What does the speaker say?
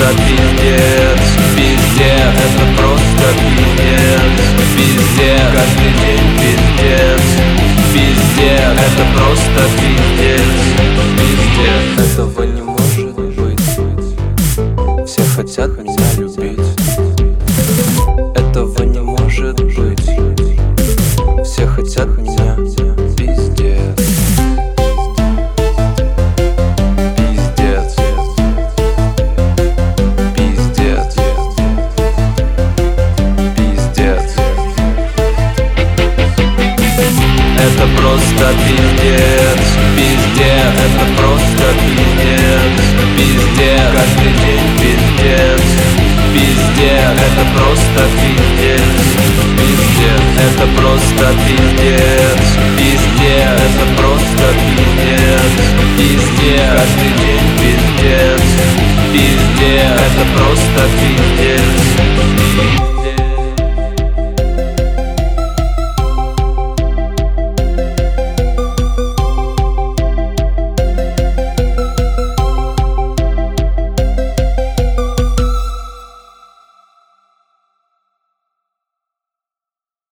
просто пиздец. Пиздец, это просто пиздец. Пиздец, каждый день пиздец. Пиздец, это просто пиздец. Пиздец, этого не может быть. Все хотят меня любить. Этого не может быть. Все хотят меня. Пиздец. Пиздец. Пиздец. Пиздец. Это просто пиздец. Пиздец. Это просто пиздец. Пиздец. Каждый день пиздец. Пиздец. Это просто пиздец. Пиздец. Это просто пиздец. Пиздец. Это просто пиздец. Пиздец. Каждый день пиздец. Пиздец. Это просто пиздец.